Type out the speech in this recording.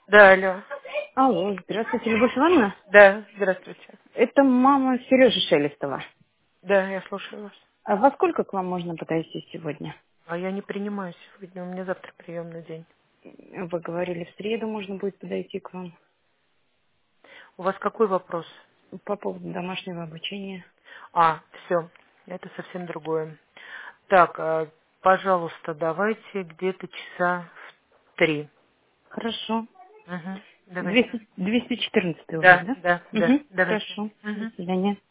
Да, алло. Алло, здравствуйте, Любовь Ивановна. Да, здравствуйте. Это мама Сережи Шелестова. Да, я слушаю вас. А во сколько к вам можно подойти сегодня? А я не принимаю сегодня, у меня завтра приемный день. Вы говорили, в среду можно будет подойти к вам У вас какой вопрос? по поводу домашнего обучения. А, все, это совсем другое. Так, пожалуйста, давайте где-то часа в 3. Хорошо. Угу. Давайте. 214 у вас, Да, да? да, да, Угу. давайте. Хорошо. До Угу. свидания.